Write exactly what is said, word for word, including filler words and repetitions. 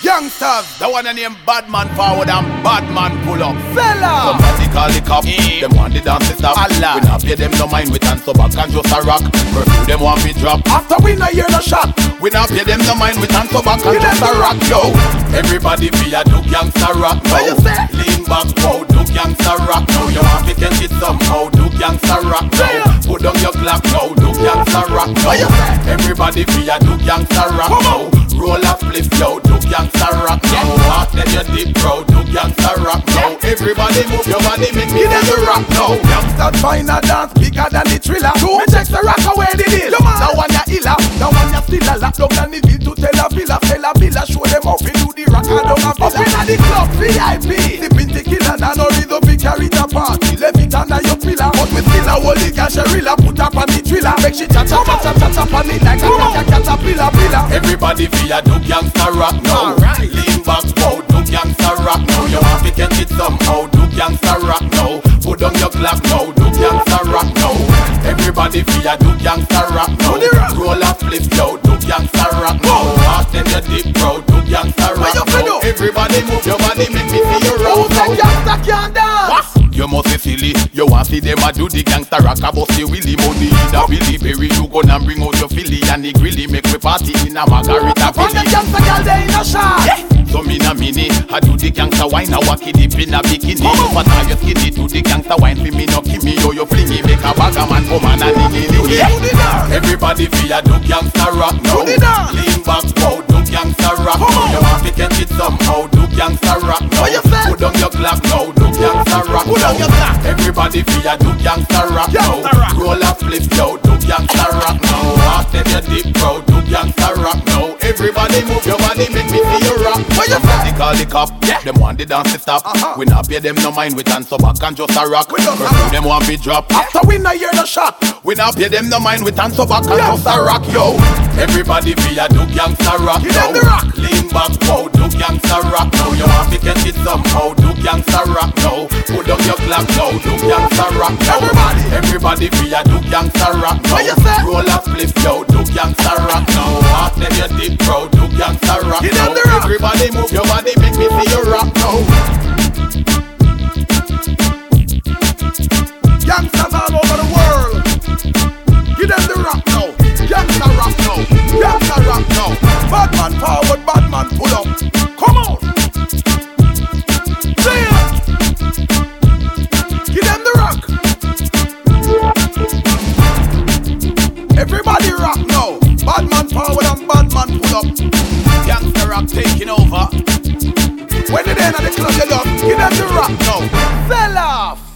Youngsters, the one named Badman forward and Badman pull up. Fella! Somebody call the cop, mm. them want the dance to stop. Allah. We not pay them no mind, we dance so back and just a rock. Curfew them want me drop. After we not hear the shot, we not pay them no mind, we dance so back and just a rock. Yo, everybody be a do gangsta rock. Now you say? Lean back, wow, do gangsta rock. Now you want to catch it somehow, do gangsta rock. Now put on your clock, now do gangsta rock. Now you say? Everybody be a do gangsta rock. Now roll a flip, yo, do gangsta rock. Now walk then you deep, bro, do gangsta rock. Now everybody move your body, make me feel you rock. Now youngsters find a dance bigger than the thriller. Two me check the rock away the deal. Now one ya illa, now one ya still a lock down the bill to tell a villa, tell a villa, show them how we do the rock and down a villa. Up inna the club, V I P, sipping tequila, and no rhythm we carry the party. Left it under your pillar, but we still a holy gasherilla. Put up on the thriller, make she cha cha cha cha cha cha on it like a cat caterpillar pillar. Everybody feel a do gangsta rock now. Right. Lean back, wow, do gangsta rock now. You want to catch it somehow, do gangsta rock now. Put on your clock now, do gangsta rock now. Everybody feel a do gangsta rock now. Roll a flip, yo, do gangsta rock now. Walk then you deep, bro, do gangsta rock now. Everybody move your body, make me see you rock now. Who gangsta can't dance? You must be silly, you want see them a do the gangsta rock. About the Willie Money, the Billy Berry. You gonna bring out your Philly and the grilly. Make me party in a margarita Philly. On the gangsta girl they in a shot, yeah. So me na mini, I do the gangsta wine. I walk it deep in a bikini. But now you skinny, do the gangsta wine. For me no give me, yo, you flingy. Make a bag a man come and a diggy diggy. Everybody feel a do gangsta rock now. Lean back, wow, do gangsta rock now. You want to catch it somehow, do gangsta rock now. Put on your clock now, do gangsta rock now. Everybody feel a do gangsta rock now. Roll a flip, yo, do gangsta rock now. Walk then you deep, bro, do gangsta rock now. Everybody move your body, make me see you rock. Somebody call the cop, yeah. Them want the dance to stop. uh-huh. We not pay them no mind, we dance so back and just a rock. Curfew them want me drop, yeah. After we not hear the shot, we not pay them no mind, we dance so back and yeah. just a rock, yo. Everybody feel a do gangsta rock now. Lean back, wow, do gangsta rock now. You want to catch it somehow, do gangsta rock now. Put up your clock now, do gangsta rock now. Everybody, everybody feel a do gangsta rock now. Roll a flip, yo, do gangsta rock now. Walk then you deep, bro, do gangsta rock now. Everybody move your body, make me see you rock now. Youngsters all over the world, give them the rock now. Gangsta rock now, gangsta rock now. Badman forward, Badman pull up. Come on, say it. Give them the rock. Everybody rock now. Badman forward and Badman pull up. Gangsta rock taking over. When they're in at the club, you love, give them the rock now. Fell off.